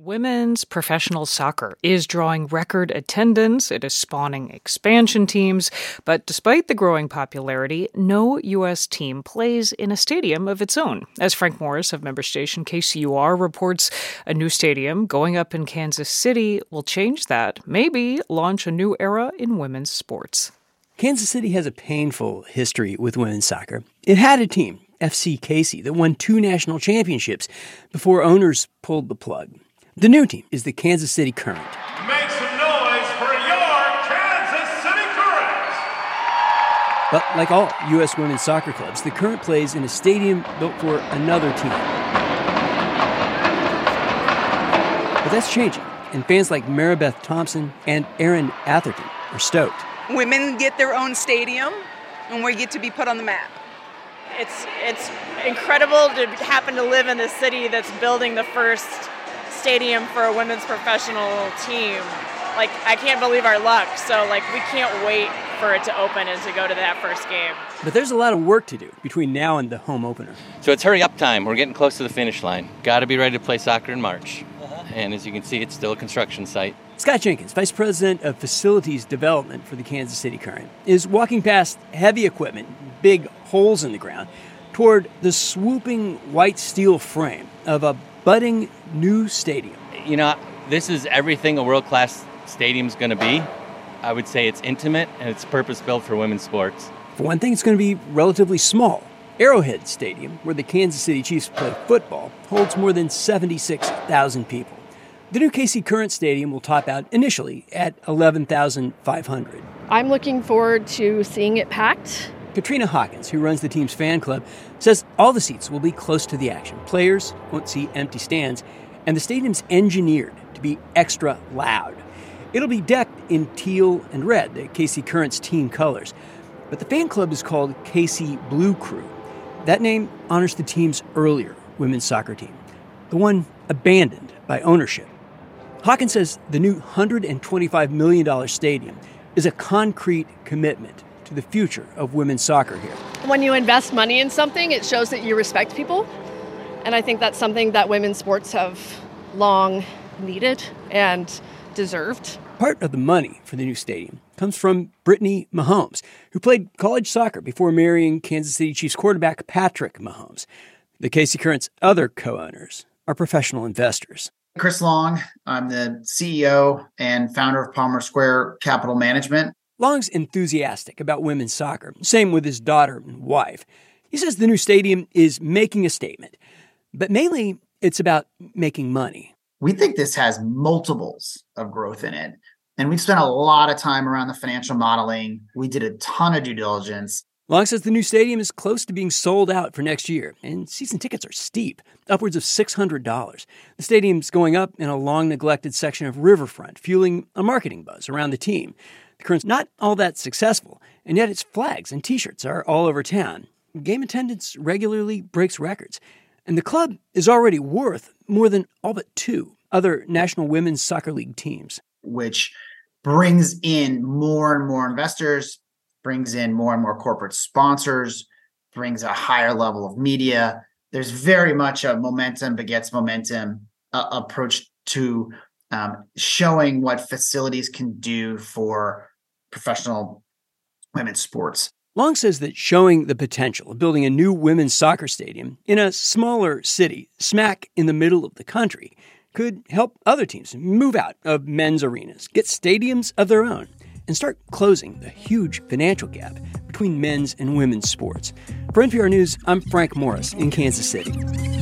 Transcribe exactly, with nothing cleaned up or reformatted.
Women's professional soccer is drawing record attendance. It is spawning expansion teams. But despite the growing popularity, no U S team plays in a stadium of its own. As Frank Morris of member station K C U R reports, a new stadium going up in Kansas City will change that, maybe launch a new era in women's sports. Kansas City has a painful history with women's soccer. It had a team, F C Casey, that won two national championships before owners pulled the plug. The new team is the Kansas City Current. Make some noise for your Kansas City Current! But like all U S women's soccer clubs, the Current plays in a stadium built for another team. But that's changing, and fans like Maribeth Thompson and Erin Atherton are stoked. Women get their own stadium, and we get to be put on the map. It's, it's incredible to happen to live in a city that's building the first stadium for a women's professional team. Like, I can't believe our luck. So, like, we can't wait for it to open and to go to that first game. But there's a lot of work to do between now and the home opener. So it's hurry up time. We're getting close to the finish line. Got to be ready to play soccer in March. Uh-huh. And as you can see, it's still a construction site. Scott Jenkins, Vice President of Facilities Development for the Kansas City Current, is walking past heavy equipment, big holes in the ground, toward the swooping white steel frame of a budding new stadium. You know, this is everything a world-class stadium's going to be. I would say it's intimate and it's purpose-built for women's sports. For one thing, it's going to be relatively small. Arrowhead Stadium, where the Kansas City Chiefs play football, holds more than seventy-six thousand people. The new K C Current Stadium will top out initially at eleven thousand five hundred. I'm looking forward to seeing it packed. Katrina Hawkins, who runs the team's fan club, says all the seats will be close to the action. Players won't see empty stands, and the stadium's engineered to be extra loud. It'll be decked in teal and red, the K C Current's team colors. But the fan club is called K C Blue Crew. That name honors the team's earlier women's soccer team, the one abandoned by ownership. Hawkins says the new one hundred twenty-five million dollars stadium is a concrete commitment to the future of women's soccer here. When you invest money in something, it shows that you respect people. And I think that's something that women's sports have long needed and deserved. Part of the money for the new stadium comes from Brittany Mahomes, who played college soccer before marrying Kansas City Chiefs quarterback Patrick Mahomes. The K C Current's other co-owners are professional investors. Chris Long, I'm the C E O and founder of Palmer Square Capital Management. Long's enthusiastic about women's soccer, same with his daughter and wife. He says the new stadium is making a statement, but mainly it's about making money. We think this has multiples of growth in it, and we've spent a lot of time around the financial modeling. We did a ton of due diligence. Long says the new stadium is close to being sold out for next year, and season tickets are steep, upwards of six hundred dollars. The stadium's going up in a long-neglected section of riverfront, fueling a marketing buzz around the team. The Current's not all that successful, and yet its flags and T-shirts are all over town. Game attendance regularly breaks records, and the club is already worth more than all but two other National Women's Soccer League teams. Which brings in more and more investors, brings in more and more corporate sponsors, brings a higher level of media. There's very much a momentum begets momentum uh, approach to um, showing what facilities can do for professional women's sports. Long says that showing the potential of building a new women's soccer stadium in a smaller city, smack in the middle of the country, could help other teams move out of men's arenas, get stadiums of their own, and start closing the huge financial gap between men's and women's sports. For N P R News, I'm Frank Morris in Kansas City.